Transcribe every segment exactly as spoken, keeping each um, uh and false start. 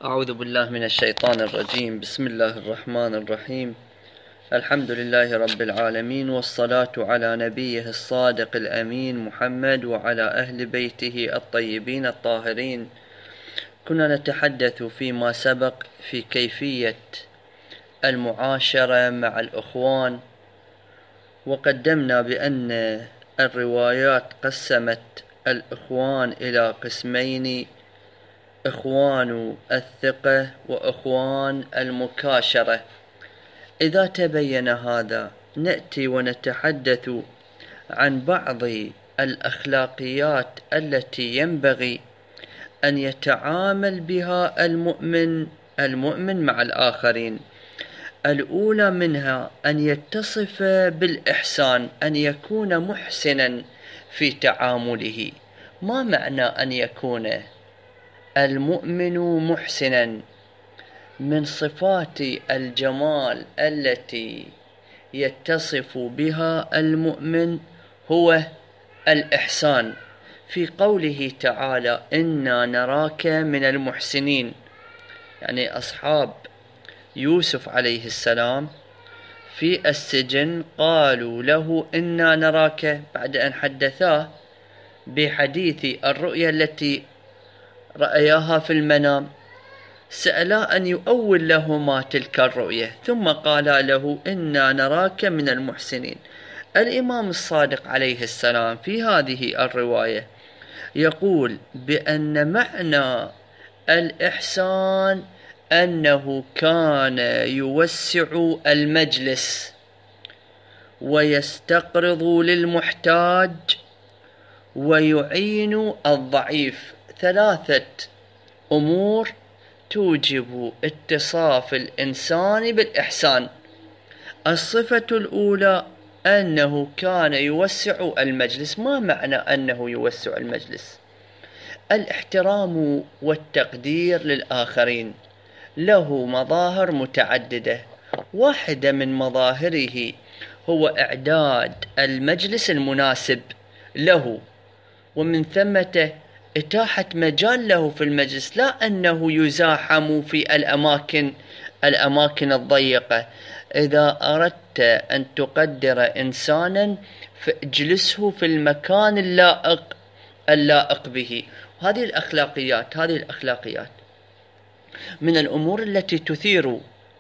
أعوذ بالله من الشيطان الرجيم. بسم الله الرحمن الرحيم. الحمد لله رب العالمين، والصلاة على نبيه الصادق الأمين محمد وعلى أهل بيته الطيبين الطاهرين. كنا نتحدث فيما سبق في كيفية المعاشرة مع الإخوان، وقدمنا بأن الروايات قسمت الإخوان إلى قسمين: إخوان الثقة وإخوان المكاشرة. إذا تبين هذا نأتي ونتحدث عن بعض الأخلاقيات التي ينبغي أن يتعامل بها المؤمن المؤمن مع الآخرين. الأولى منها أن يتصف بالإحسان، أن يكون محسنا في تعامله. ما معنى أن يكون المؤمن محسنا؟ من صفات الجمال التي يتصف بها المؤمن هو الإحسان. في قوله تعالى: إنا نراك من المحسنين، يعني أصحاب يوسف عليه السلام في السجن قالوا له إنا نراك، بعد أن حدثاه بحديث الرؤيا التي رأياها في المنام، سألا أن يؤول لهما تلك الرؤية، ثم قالا له إنا نراك من المحسنين. الإمام الصادق عليه السلام في هذه الرواية يقول بأن معنى الإحسان أنه كان يوسع المجلس ويستقرض للمحتاج ويعين الضعيف. ثلاثة أمور توجب اتصاف الإنسان بالإحسان. الصفة الأولى أنه كان يوسع المجلس. ما معنى أنه يوسع المجلس؟ الاحترام والتقدير للآخرين له مظاهر متعددة. واحدة من مظاهره هو إعداد المجلس المناسب له، ومن ثمة إتاحة مجال له في المجلس، لا أنه يزاحم في الأماكن الأماكن الضيقة. إذا أردت أن تقدر إنسانا فاجلسه في المكان اللائق اللائق به. هذه الأخلاقيات هذه الأخلاقيات من الأمور التي تثير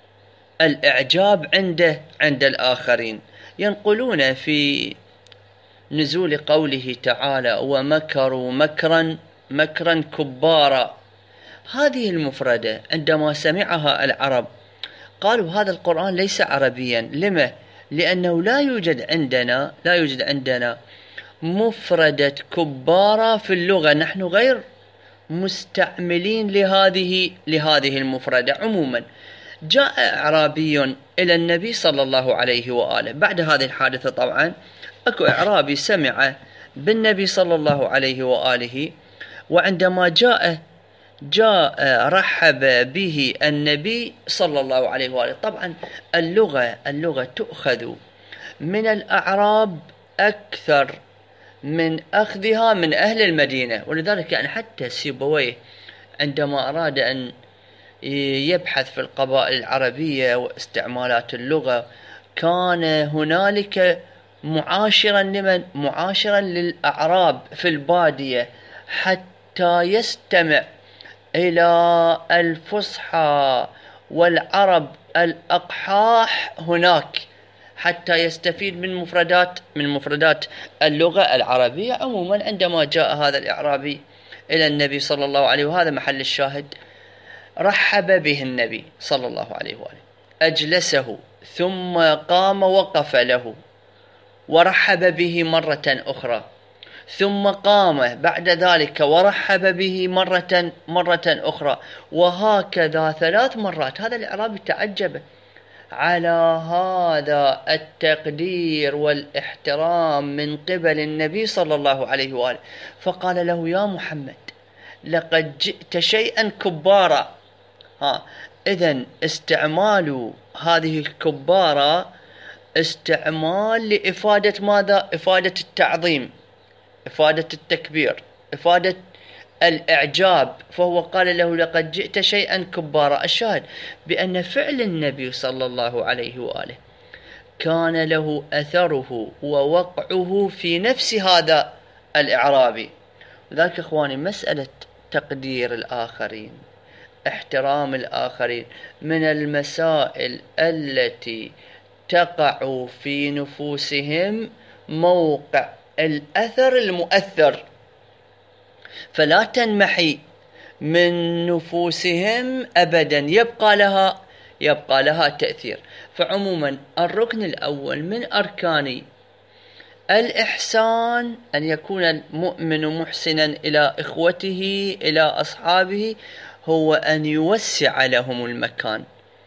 الإعجاب عند عند الآخرين. ينقلون في نزول قوله تعالى: ومكروا مكرا مكرا كبارا. هذه المفردة عندما سمعها العرب قالوا هذا القرآن ليس عربيا. لما؟ لأنه لا يوجد عندنا لا يوجد عندنا مفردة كبارا في اللغة. نحن غير مستعملين لهذه لهذه المفردة عموما. جاء أعرابي إلى النبي صلى الله عليه وآله بعد هذه الحادثة. طبعا أكو أعرابي سمع بالنبي صلى الله عليه وآله، وعندما جاء جاء رحب به النبي صلى الله عليه وآله. طبعا اللغة اللغة تؤخذ من الأعراب أكثر من أخذها من أهل المدينة، ولذلك يعني حتى سيبويه عندما أراد أن يبحث في القبائل العربية واستعمالات اللغة كان هنالك معاشرا لمن معاشرا للأعراب في البادية حتى يستمع إلى الفصحى والعرب الأقحاح هناك، حتى يستفيد من مفردات من مفردات اللغة العربية عموما. عندما جاء هذا الإعرابي إلى النبي صلى الله عليه، وهذا محل الشاهد، رحب به النبي صلى الله عليه وآله، أجلسه ثم قام وقف له ورحب به مرة أخرى، ثم قام بعد ذلك ورحب به مرة مرة أخرى، وهكذا ثلاث مرات. هذا الإعرابي تعجب على هذا التقدير والاحترام من قبل النبي صلى الله عليه وآله، فقال له: يا محمد لقد جئت شيئا كبارا. ها إذن استعمال هذه الكبارة استعمال لإفادة ماذا؟ إفادة التعظيم، إفادة التكبير، إفادة الإعجاب، فهو قال له لقد جئت شيئا كبارا. الشاهد بأن فعل النبي صلى الله عليه وآله كان له أثره ووقعه في نفس هذا الإعرابي. لذلك إخواني مسألة تقدير الآخرين، احترام الآخرين، من المسائل التي تقع في نفوسهم موقع الأثر المؤثر، فلا تنمحي من نفوسهم أبدا، يبقى لها يبقى لها تأثير. فعموما الركن الأول من أركان الإحسان أن يكون المؤمن محسنا إلى إخوته إلى أصحابه، هو أن يوسع لهم المكان.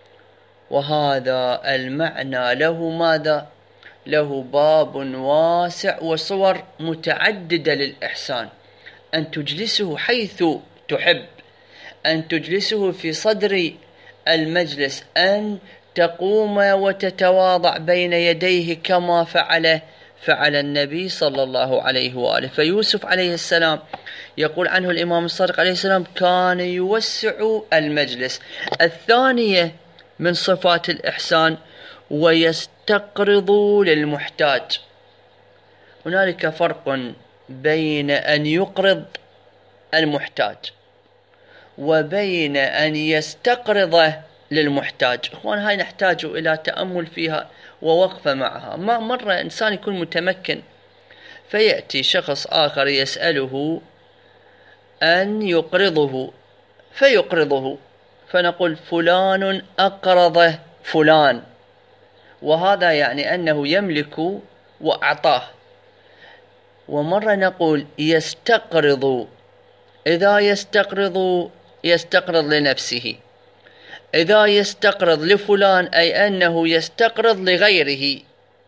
وهذا المعنى له ماذا؟ له باب واسع وصور متعددة للإحسان. أن تجلسه حيث تحب، أن تجلسه في صدر المجلس، أن تقوم وتتواضع بين يديه كما فعل فعل النبي صلى الله عليه وآله. فيوسف عليه السلام يقول عنه الإمام الصادق عليه السلام كان يوسع المجلس. الثانية من صفات الإحسان ويستقرض للمحتاج. هنالك فرق بين أن يقرض المحتاج وبين أن يستقرض للمحتاج. إخوان هاي نحتاج إلى تأمل فيها ووقفة معها. ما مرة إنسان يكون متمكن فيأتي شخص آخر يسأله أن يقرضه فيقرضه، فنقول فلان أقرض فلان، وهذا يعني أنه يملك وأعطاه. ومرة نقول يستقرض، إذا يستقرض يستقرض لنفسه، إذا يستقرض لفلان أي أنه يستقرض لغيره.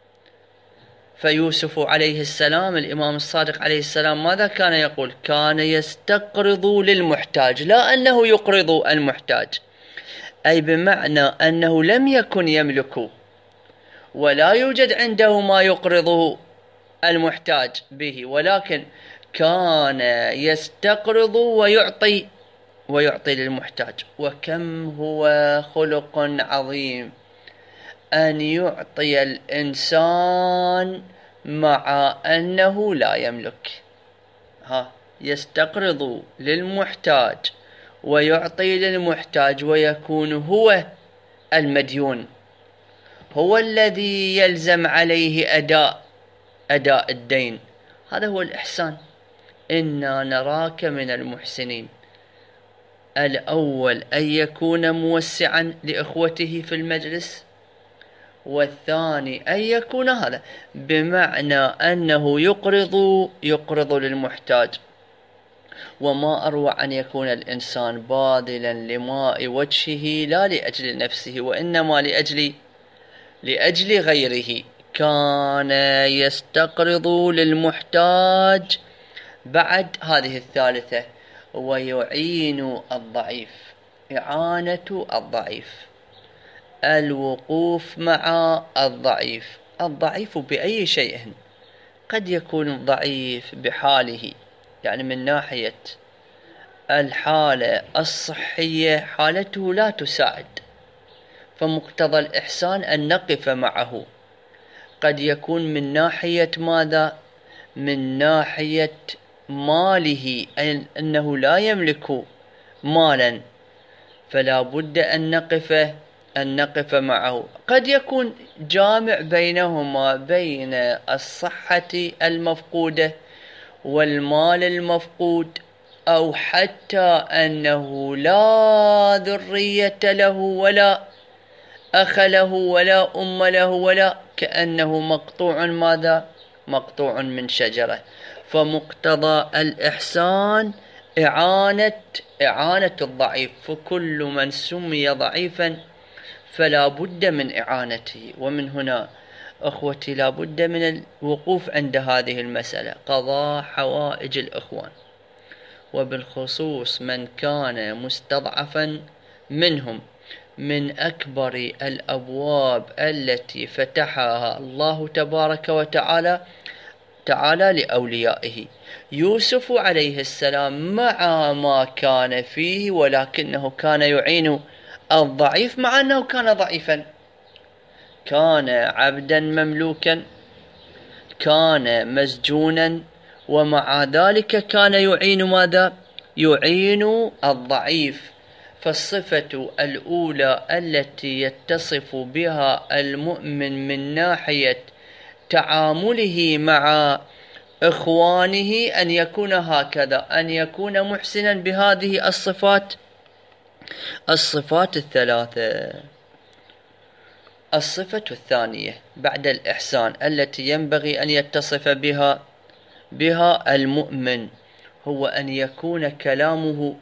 فيوسف عليه السلام الإمام الصادق عليه السلام ماذا كان يقول؟ كان يستقرض للمحتاج، لا أنه يقرض المحتاج، أي بمعنى أنه لم يكن يملك ولا يوجد عنده ما يقرضه المحتاج به، ولكن كان يستقرض ويعطي ويعطي للمحتاج. وكم هو خلق عظيم أن يعطي الإنسان مع أنه لا يملك. ها يستقرض للمحتاج ويعطي للمحتاج، ويكون هو المديون، هو الذي يلزم عليه أداء أداء الدين. هذا هو الإحسان. إنا نراك من المحسنين. الأول أن يكون موسعا لإخوته في المجلس، والثاني أن يكون هذا بمعنى أنه يقرض يقرض للمحتاج. وما أروع أن يكون الإنسان باذلا لماء وجهه لا لأجل نفسه وإنما لأجل لأجل غيره. كان يستقرض للمحتاج. بعد هذه الثالثة ويعين الضعيف، إعانة الضعيف، الوقوف مع الضعيف. الضعيف بأي شيء، قد يكون ضعيف بحاله، يعني من ناحية الحالة الصحية حالته لا تساعد، فمقتضى الإحسان أن نقف معه. قد يكون من ناحية ماذا؟ من ناحية ماله، أي أنه لا يملك مالا، فلا بد أن نقف أن نقف معه. قد يكون جامع بينهما، بين الصحة المفقودة والمال المفقود، أو حتى أنه لا ذرية له ولا أخ له ولا أم له، ولا كأنه مقطوع ماذا؟ مقطوع من شجرة. فمقتضى الإحسان إعانة إعانة الضعيف، فكل من سمي ضعيفا فلا بد من إعانته. ومن هنا أخوتي لا بد من الوقوف عند هذه المسألة، قضاء حوائج الإخوان، وبالخصوص من كان مستضعفا منهم. من أكبر الأبواب التي فتحها الله تبارك وتعالى تعالى لأوليائه. يوسف عليه السلام مع ما كان فيه ولكنه كان يعين الضعيف مع أنه كان ضعيفا، كان عبدا مملوكا، كان مسجونا، ومع ذلك كان يعين ماذا؟ يعين الضعيف. فالصفة الأولى التي يتصف بها المؤمن من ناحية تعامله مع إخوانه أن يكون هكذا، أن يكون محسنا بهذه الصفات الصفات الثلاثة. الصفة الثانية بعد الإحسان التي ينبغي أن يتصف بها بها المؤمن هو أن يكون كلامه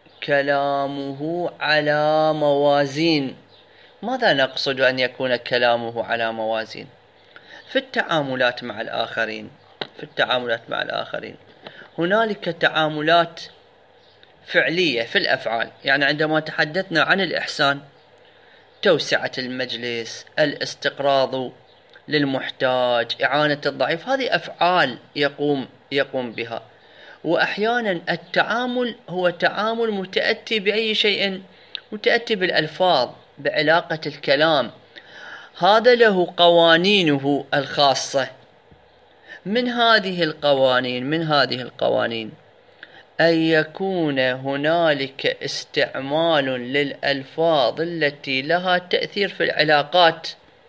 كلامه على موازين. ماذا نقصد أن يكون كلامه على موازين؟ في التعاملات مع الآخرين في التعاملات مع الآخرين هنالك تعاملات فعلية في الأفعال، يعني عندما تحدثنا عن الإحسان، توسعة المجلس، الاستقراض للمحتاج، إعانة الضعيف، هذه أفعال يقوم يقوم بها. وأحيانا التعامل هو تعامل متأتي بأي شيء، متأتي بالألفاظ، بعلاقة الكلام، هذا له قوانينه الخاصة. من هذه القوانين من هذه القوانين أن يكون هنالك استعمال للألفاظ التي لها تأثير في العلاقات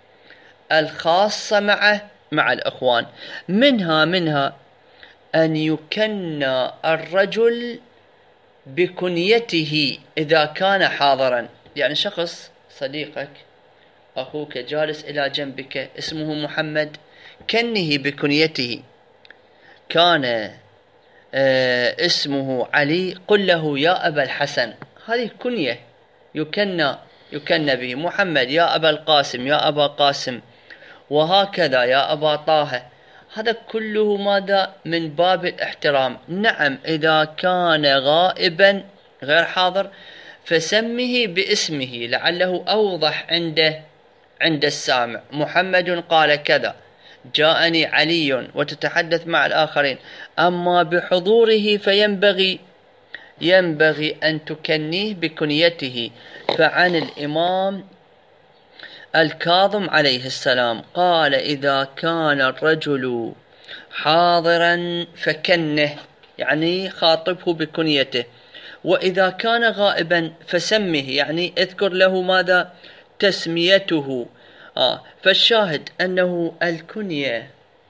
الخاصة مع مع الإخوان. منها منها أن يكنى الرجل بكنيته إذا كان حاضرا، يعني شخص صديقك أخوك جالس إلى جنبك اسمه محمد، كنه بكنيته. كان آه اسمه علي، قل له يا أبا الحسن، هذه كنية يكنى يكنى به. محمد يا أبا القاسم، يا أبا قاسم، وهكذا يا أبا طه. هذا كله ماذا؟ من باب الاحترام. نعم إذا كان غائبا غير حاضر فسمه باسمه لعله أوضح عنده عند السامع. محمد قال كذا، جاءني علي، وتتحدث مع الآخرين. أما بحضوره فينبغي ينبغي أن تكنيه بكنيته. فعن الإمام الكاظم عليه السلام قال: إذا كان الرجل حاضرا فكنه، يعني خاطبه بكنيته، وإذا كان غائبا فسمه، يعني اذكر له ماذا؟ تسميته. آه فالشاهد أنه الكنية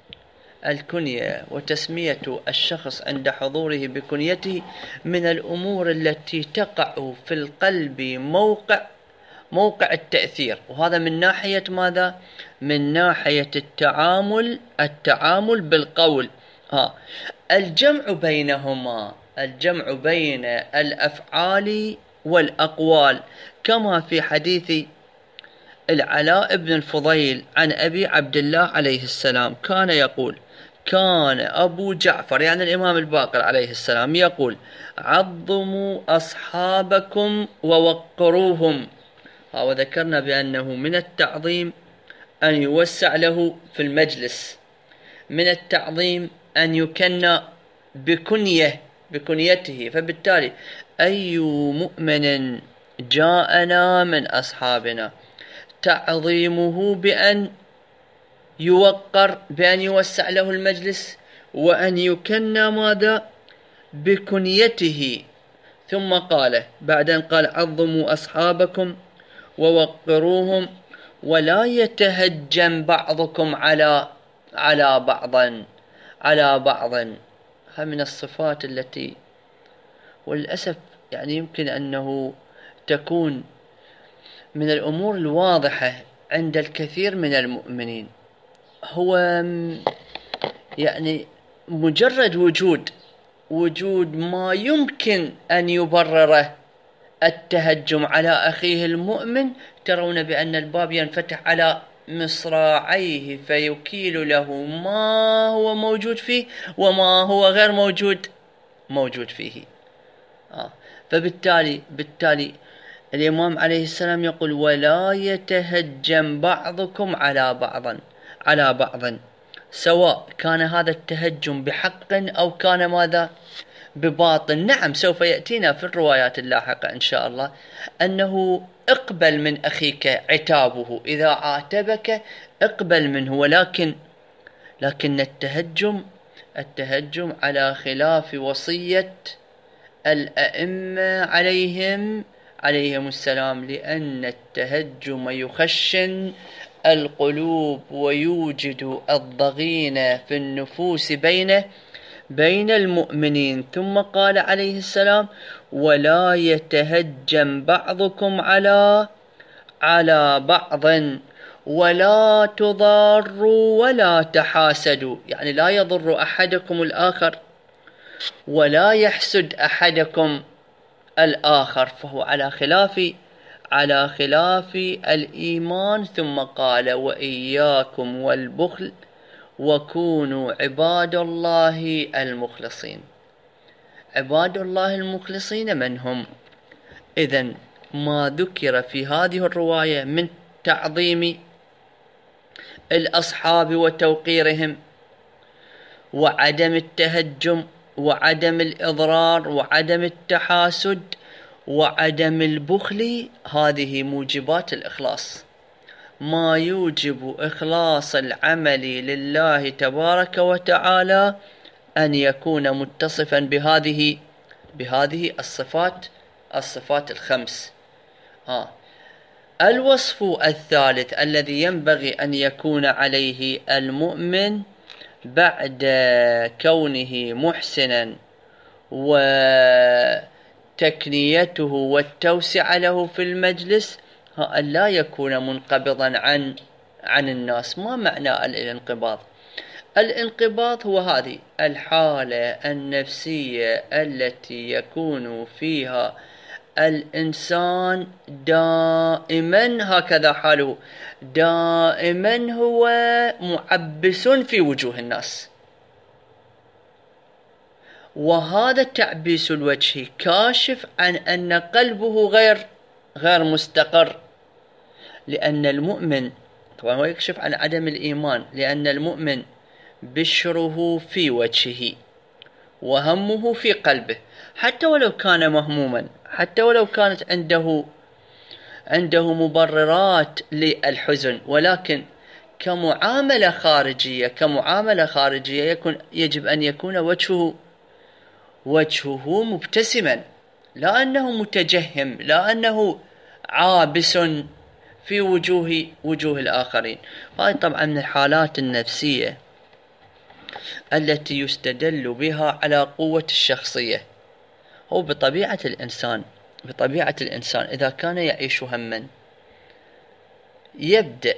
الكنية وتسمية الشخص عند حضوره بكنيته من الأمور التي تقع في القلب موقع موقع التأثير. وهذا من ناحية ماذا؟ من ناحية التعامل التعامل بالقول. ها الجمع بينهما الجمع بين الأفعال والأقوال، كما في حديث العلاء بن الفضيل عن أبي عبد الله عليه السلام كان يقول: كان أبو جعفر، يعني الإمام الباقر عليه السلام، يقول: عظموا أصحابكم ووقروهم. وذكرنا بأنه من التعظيم أن يوسع له في المجلس، من التعظيم أن يكنى بكنية بكنيته. فبالتالي أي مؤمن جاءنا من أصحابنا تعظيمه بأن يوقر، بأن يوسع له المجلس، وأن يكنى ماذا؟ بكنيته. ثم قال بعد أن قال: عظموا أصحابكم ووقروهم ولا يتهجم بعضكم على على بعضا على بعض. هذا من الصفات التي وللأسف يعني يمكن أنه تكون من الأمور الواضحة عند الكثير من المؤمنين. هو يعني مجرد وجود وجود ما يمكن أن يبرره التهجم على أخيه المؤمن، ترون بأن الباب ينفتح على مصراعيه فيكيل له ما هو موجود فيه وما هو غير موجود موجود فيه. آه. فبالتالي بالتالي الإمام عليه السلام يقول: ولا يتهجم بعضكم على بعض على بعض. سواء كان هذا التهجم بحق أو كان ماذا بباطل. نعم سوف يأتينا في الروايات اللاحقة إن شاء الله أنه اقبل من أخيك عتابه، إذا عاتبك اقبل منه، ولكن لكن التهجم التهجم على خلاف وصية الأئمة عليهم عليهم السلام، لأن التهجم يخشن القلوب ويوجد الضغينة في النفوس بين بين المؤمنين. ثم قال عليه السلام: ولا يتهجم بعضكم على على بعض ولا تضاروا ولا تحاسدوا، يعني لا يضر أحدكم الآخر ولا يحسد أحدكم الآخر، فهو على خلاف على خلاف الإيمان. ثم قال: وإياكم والبخل وكونوا عباد الله المخلصين. عباد الله المخلصين من هم؟ إذن ما ذكر في هذه الرواية من تعظيم الأصحاب وتوقيرهم وعدم التهجم وعدم الإضرار وعدم التحاسد وعدم البخل، هذه موجبات الإخلاص، ما يوجب إخلاص العمل لله تبارك وتعالى أن يكون متصفا بهذه بهذه الصفات الصفات الخمس. آه. الوصف الثالث الذي ينبغي أن يكون عليه المؤمن بعد كونه محسنا وتكنيته والتوسعة له في المجلس، أن لا يكون منقبضا عن عن الناس. ما معنى الانقباض؟ الانقباض هو هذه الحالة النفسية التي يكون فيها الإنسان دائما هكذا حاله، دائما هو معبس في وجوه الناس، وهذا التعبيس الوجهي كاشف عن أن قلبه غير غير مستقر، لأن المؤمن طبعا هو يكشف عن عدم الإيمان، لأن المؤمن بشره في وجهه وهمه في قلبه، حتى ولو كان مهموما، حتى ولو كانت عنده عنده مبررات للحزن، ولكن كمعاملة خارجية كمعاملة خارجية يكون يجب أن يكون وجهه وجهه مبتسما، لا أنه متجهم، لا أنه عابس في وجوه وجوه الآخرين. هذه طبعا من الحالات النفسية التي يستدل بها على قوة الشخصية. هو بطبيعة الإنسان بطبيعة الإنسان إذا كان يعيش هما، يبدأ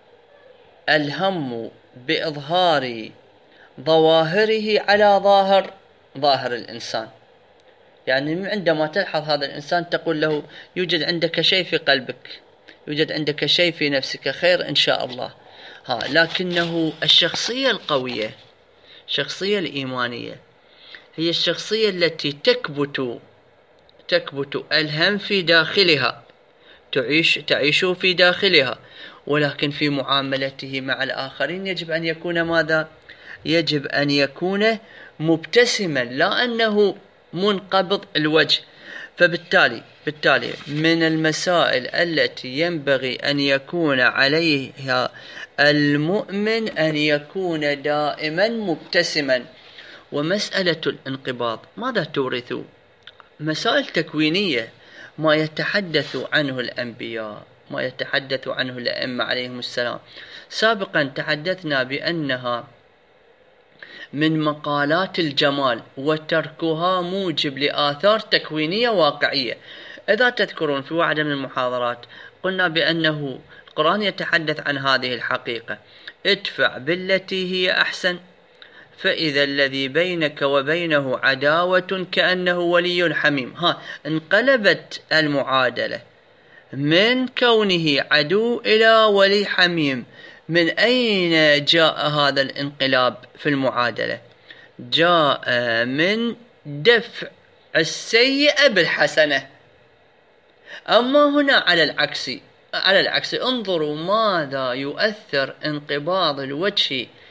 الهم بإظهار ظواهره على ظاهر ظاهر الإنسان. يعني عندما تلحظ هذا الإنسان تقول له: يوجد عندك شيء في قلبك، يوجد عندك شيء في نفسك، خير إن شاء الله. ها لكنه الشخصية القوية، الشخصية الإيمانية، هي الشخصية التي تكبت تكبت الهم في داخلها، تعيش تعيشه في داخلها، ولكن في معاملته مع الآخرين يجب أن يكون ماذا؟ يجب أن يكون مبتسما، لا أنه منقبض الوجه. فبالتالي بالتالي من المسائل التي ينبغي أن يكون عليها المؤمن أن يكون دائما مبتسما. ومسألة الانقباض ماذا تورث؟ مسائل تكوينية، ما يتحدث عنه الأنبياء، ما يتحدث عنه الأئمة عليهم السلام. سابقا تحدثنا بأنها من مقالات الجمال، وتركها موجب لآثار تكوينية واقعية. إذا تذكرون في واحدة من المحاضرات قلنا بأنه القرآن يتحدث عن هذه الحقيقة: ادفع بالتي هي أحسن فإذا الذي بينك وبينه عداوة كأنه ولي حميم. ها انقلبت المعادلة من كونه عدو إلى ولي حميم. من أين جاء هذا الانقلاب في المعادلة؟ جاء من دفع السيئة بالحسنة. أما هنا على العكس على العكس انظروا ماذا يؤثر انقباض الوجه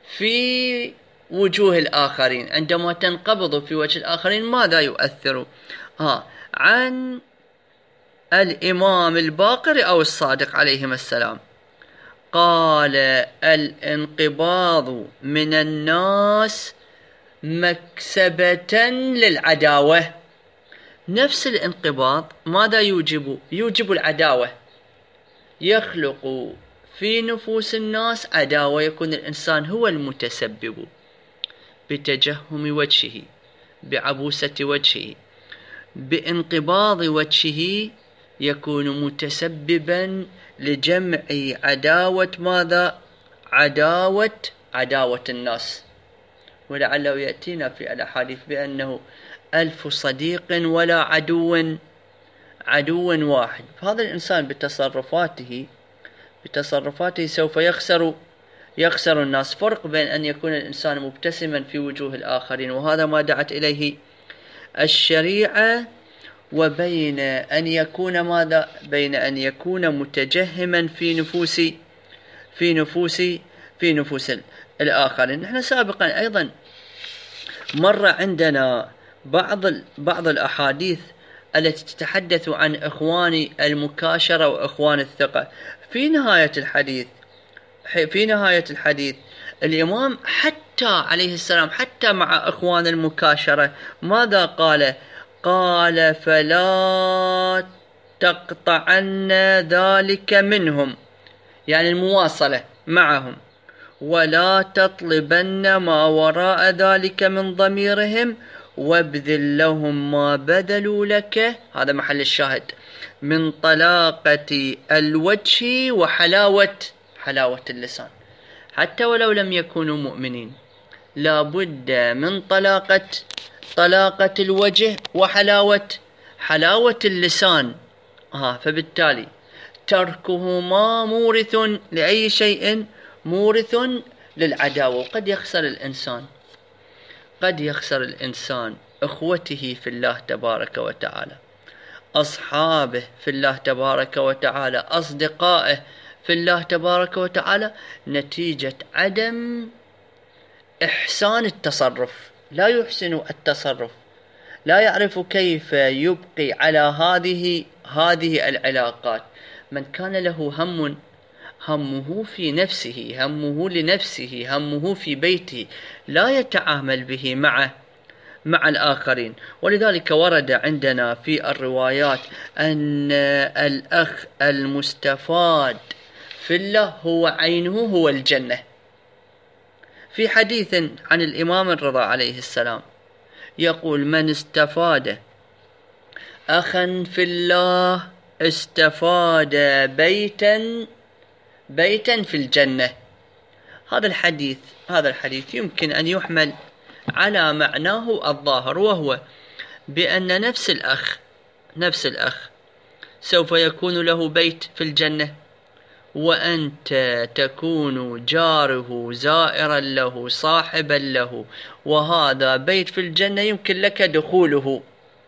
في وجوه الآخرين، عندما تنقبض في وجه الآخرين ماذا يؤثر؟ ها عن الإمام الباقر أو الصادق عليهما السلام قال: الانقباض من الناس مكسبة للعداوة. نفس الانقباض ماذا يوجب؟ يوجب العداوة، يخلق في نفوس الناس عداوة، يكون الإنسان هو المتسبب بتجهم وجهه، بعبوسة وجهه، بانقباض وجهه، يكون متسببا لجمع عداوة ماذا؟ عداوة عداوة الناس. ولعله يأتينا في الأحاديث بأنه ألف صديق ولا عدو عدو واحد. فهذا الإنسان بتصرفاته بتصرفاته سوف يخسر يخسر الناس. فرق بين أن يكون الإنسان مبتسما في وجوه الآخرين، وهذا ما دعت إليه الشريعة، وبين أن يكون ماذا؟ بين أن يكون متجهما في نفوس في نفوس في نفوس الآخرين. نحن سابقا أيضا مر عندنا بعض بعض الأحاديث التي تتحدث عن إخوان المكاشرة وإخوان الثقة. في نهاية الحديث في نهاية الحديث الإمام حتى عليه السلام حتى مع إخوان المكاشرة ماذا قال؟ قال: فلا تقطعن ذلك منهم، يعني المواصلة معهم، ولا تطلبن ما وراء ذلك من ضميرهم، وابذل لهم ما بذلوا لك. هذا محل الشاهد، من طلاقة الوجه وحلاوة حلاوة اللسان. حتى ولو لم يكونوا مؤمنين لا بد من طلاقة طلاقة الوجه وحلاوة حلاوة اللسان. آه فبالتالي تركهما مورث لأي شيء، مورث للعداوة. وقد يخسر الإنسان قد يخسر الإنسان إخوته في الله تبارك وتعالى، أصحابه في الله تبارك وتعالى، أصدقائه في الله تبارك وتعالى، نتيجة عدم إحسان التصرف. لا يحسن التصرف، لا يعرف كيف يبقي على هذه هذه العلاقات. من كان له هم همه في نفسه، همه لنفسه، همه في بيته، لا يتعامل به مع مع الآخرين. ولذلك ورد عندنا في الروايات أن الأخ المستفاد في الله هو عينه هو الجنة. في حديث عن الإمام الرضا عليه السلام يقول: من استفاد أخا في الله استفاد بيتا بيتا في الجنة. هذا الحديث هذا الحديث يمكن أن يحمل على معناه الظاهر، وهو بأن نفس الأخ نفس الأخ سوف يكون له بيت في الجنة، وأنت تكون جاره، زائرا له، صاحبا له، وهذا بيت في الجنة يمكن لك دخوله،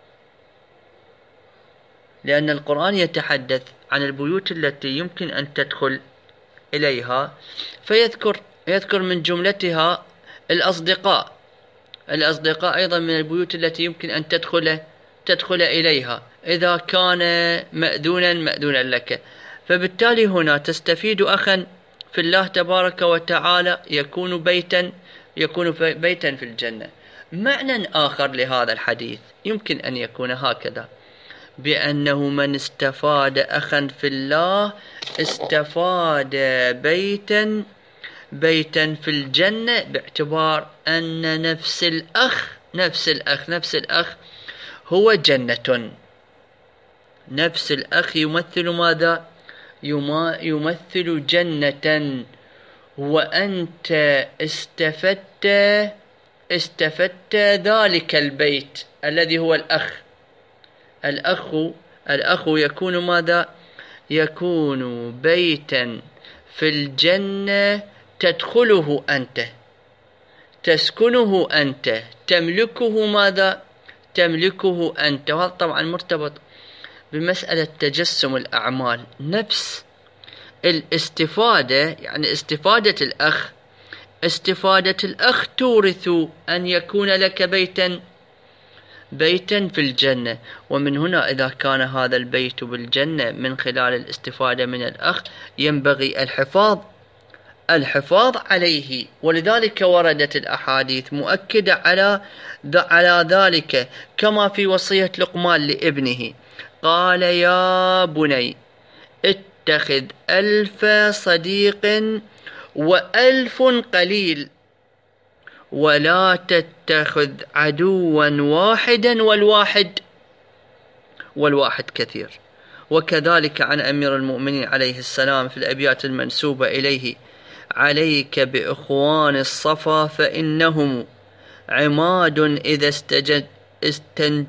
لأن القرآن يتحدث عن البيوت التي يمكن أن تدخل إليها، فيذكر يذكر من جملتها الأصدقاء. الأصدقاء أيضا من البيوت التي يمكن أن تدخل تدخل إليها إذا كان مأذونا مأذونا لك. فبالتالي هنا تستفيد أخا في الله تبارك وتعالى يكون بيتا يكون بيتا في الجنة. معنى آخر لهذا الحديث يمكن أن يكون هكذا: بأنه من استفاد أخا في الله استفاد بيتا بيتا في الجنة، باعتبار أن نفس الأخ نفس الأخ نفس الأخ هو جنة. نفس الأخ يمثل ماذا؟ يمثل جنة، وأنت استفدت استفدت ذلك البيت الذي هو الأخ. الأخ الأخ يكون ماذا؟ يكون بيتا في الجنة تدخله أنت، تسكنه أنت، تملكه ماذا؟ تملكه أنت. وهذا طبعا مرتبط بمسألة تجسم الأعمال. نفس الاستفادة، يعني استفادة الأخ استفادة الأخ تورث أن يكون لك بيتا بيتا في الجنة. ومن هنا إذا كان هذا البيت بالجنة من خلال الاستفادة من الأخ ينبغي الحفاظ الحفاظ عليه. ولذلك وردت الأحاديث مؤكدة على على ذلك، كما في وصية لقمان لابنه، قال يا بني اتخذ ألف صديق وألف قليل، ولا تتخذ عدوا واحدا والواحد والواحد كثير. وكذلك عن أمير المؤمنين عليه السلام في الأبيات المنسوبة إليه: عليك بإخوان الصفا فإنهم عماد إذا استجد استن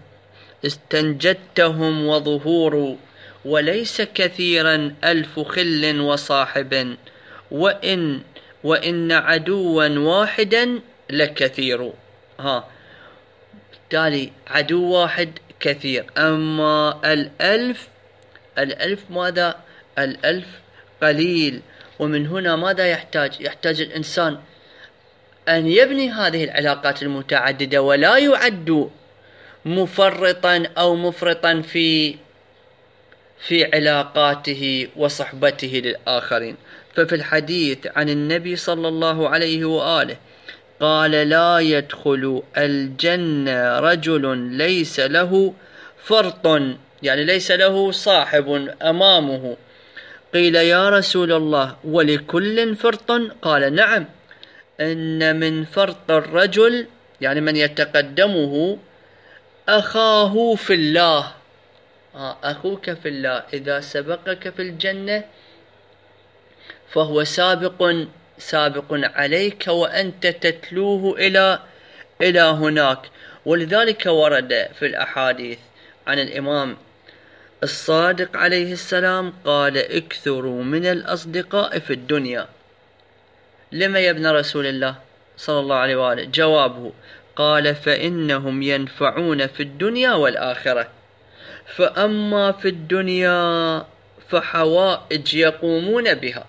استنجدتهم وظهور، وليس كثيرا ألف خل وصاحب، وإن وإن عدوا واحدا لكثير. ها بالتالي عدو واحد كثير. أما الألف الألف ماذا؟ الألف قليل. ومن هنا ماذا يحتاج؟ يحتاج الإنسان أن يبني هذه العلاقات المتعددة، ولا يعد مفرطا أو مفرطا في في علاقاته وصحبته للآخرين. ففي الحديث عن النبي صلى الله عليه وآله قال: لا يدخل الجنة رجل ليس له فرط، يعني ليس له صاحب أمامه. قيل يا رسول الله ولكل فرط؟ قال نعم، إن من فرط الرجل، يعني من يتقدمه، أخاه في الله. أخوك في الله إذا سبقك في الجنة فهو سابق سابق عليك، وأنت تتلوه إلى إلى هناك. ولذلك ورد في الأحاديث عن الإمام الصادق عليه السلام قال: اكثروا من الأصدقاء في الدنيا. لما يا ابن رسول الله صلى الله عليه وآله؟ جوابه قال: فإنهم ينفعون في الدنيا والآخرة. فأما في الدنيا فحوائج يقومون بها،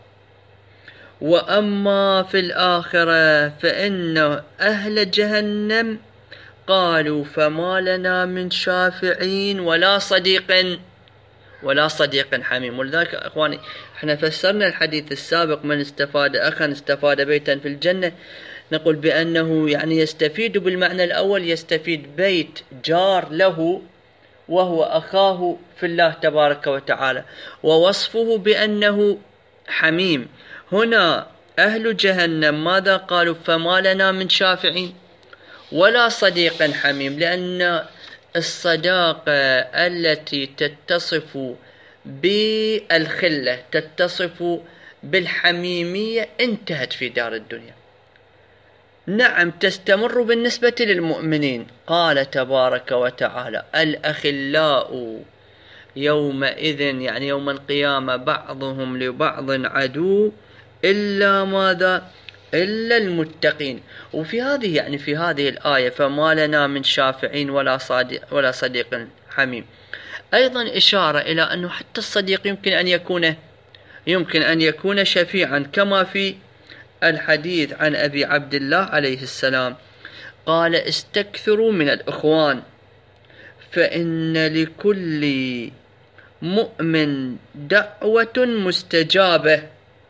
وأما في الآخرة فإن أهل جهنم قالوا فما لنا من شافعين ولا صديق ولا صديق حميم. ولذلك أخواني احنا فسرنا الحديث السابق: من استفاد أخا استفاد بيتا في الجنة. نقول بأنه يعني يستفيد بالمعنى الأول، يستفيد بيت جار له وهو أخاه في الله تبارك وتعالى، ووصفه بأنه حميم. هنا أهل جهنم ماذا قالوا؟ فما لنا من شافعين ولا صديق حميم، لأن الصداقة التي تتصف بالخلة، تتصف بالحميمية، انتهت في دار الدنيا. نعم تستمر بالنسبة للمؤمنين. قال تبارك وتعالى: الأخلاء يومئذ، يعني يوم القيامة، بعضهم لبعض عدو إلا ماذا؟ إلا المتقين. وفي هذه يعني في هذه الآية فما لنا من شافعين ولا صديق ولا صديق حميم، أيضا إشارة إلى أنه حتى الصديق يمكن أن يكون يمكن أن يكون شفيعا، كما في الحديث عن أبي عبد الله عليه السلام قال: استكثروا من الإخوان فإن لكل مؤمن دعوة مستجابة.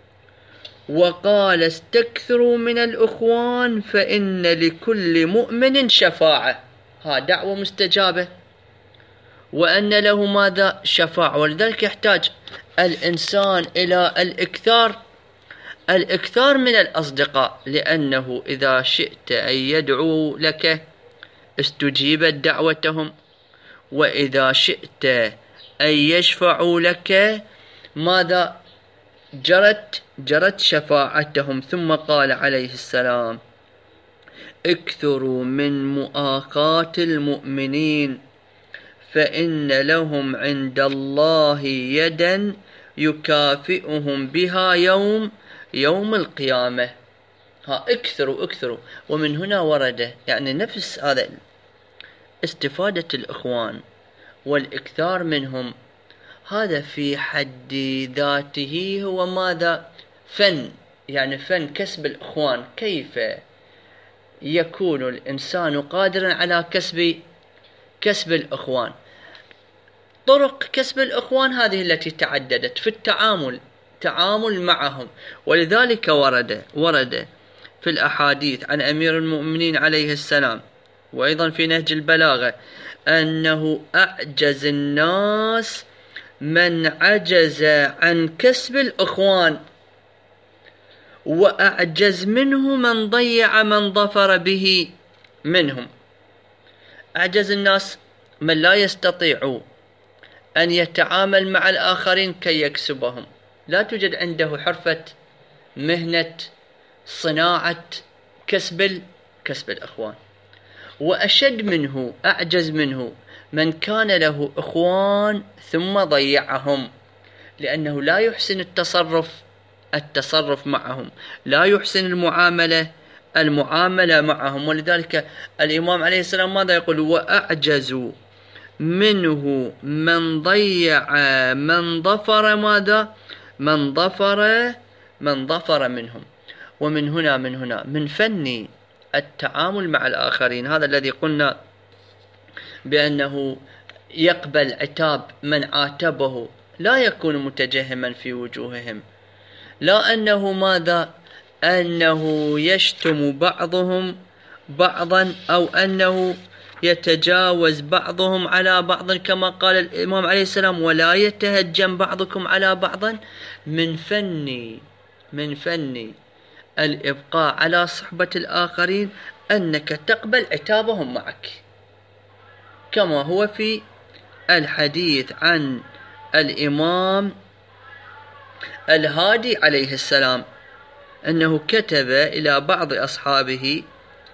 وقال: استكثروا من الإخوان فإن لكل مؤمن شفاعة. ها دعوة مستجابة، وأن له ماذا؟ شفاعة. ولذلك يحتاج الإنسان إلى الإكثار الإكثار من الأصدقاء، لأنه إذا شئت أن يدعو لك استجيبت دعوتهم، وإذا شئت أن يشفعوا لك ماذا؟ جرت جرت شفاعتهم. ثم قال عليه السلام: اكثروا من مؤاخاة المؤمنين فإن لهم عند الله يدا يكافئهم بها يوم يوم القيامة. ها اكثروا اكثروا. ومن هنا ورد يعني نفس هذا استفادة الإخوان والإكثار منهم، هذا في حد ذاته هو ماذا؟ فن يعني فن كسب الإخوان، كيف يكون الإنسان قادرا على كسب كسب الإخوان؟ طرق كسب الإخوان هذه التي تعددت في التعامل تعامل معهم، ولذلك ورد ورد في الأحاديث عن أمير المؤمنين عليه السلام وأيضا في نهج البلاغة أنه أعجز الناس من عجز عن كسب الإخوان، وأعجز منه من ضيع من ظفر به منهم. أعجز الناس من لا يستطيع أن يتعامل مع الآخرين كي يكسبهم، لا توجد عنده حرفة مهنة صناعة كسب كسب الإخوان. وأشد منه أعجز منه من كان له إخوان ثم ضيعهم، لأنه لا يحسن التصرف التصرف معهم، لا يحسن المعاملة المعاملة معهم. ولذلك الإمام عليه السلام ماذا يقول؟ وأعجز منه من ضيع من ظفر ماذا من ظفر من ظفر منهم. ومن هنا من هنا من فن التعامل مع الآخرين، هذا الذي قلنا بأنه يقبل عتاب من عاتبه، لا يكون متجهما في وجوههم، لا أنه ماذا أنه يشتم بعضهم بعضا أو أنه يتجاوز بعضهم على بعض كما قال الإمام عليه السلام ولا يتهجم بعضكم على بعض. من فن من فن الإبقاء على صحبة الآخرين أنك تقبل عتابهم معك، كما هو في الحديث عن الإمام الهادي عليه السلام أنه كتب إلى بعض أصحابه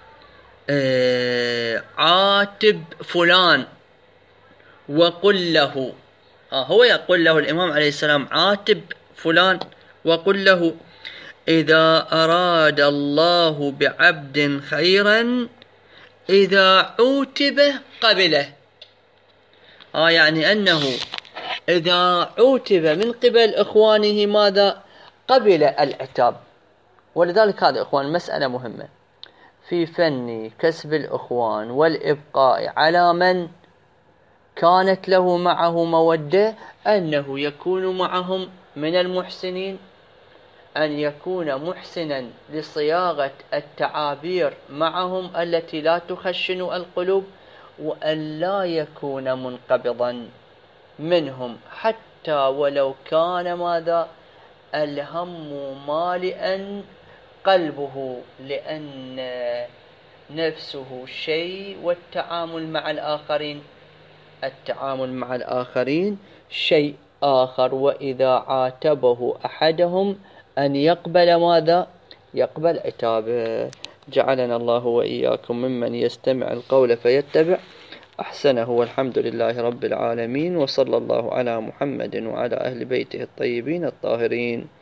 عاتب فلان وقل له، آه هو يقول له الإمام عليه السلام عاتب فلان وقل له إذا أراد الله بعبد خيرا إذا عوتب قبله. آه يعني أنه إذا عوتب من قبل إخوانه ماذا قبل العتاب. ولذلك هذا إخوان مسألة مهمة في فن كسب الإخوان والإبقاء على من كانت له معه مودة، أنه يكون معهم من المحسنين، أن يكون محسنا لصياغة التعابير معهم التي لا تخشن القلوب، وأن لا يكون منقبضا منهم حتى ولو كان ماذا الهم مالئا قلبه، لأن نفسه شيء والتعامل مع الآخرين التعامل مع الآخرين شيء آخر. وإذا عاتبه أحدهم أن يقبل ماذا يقبل عتابه. جعلنا الله وإياكم ممن يستمع القول فيتبع أحسنه، والحمد لله رب العالمين، وصلى الله على محمد وعلى أهل بيته الطيبين الطاهرين.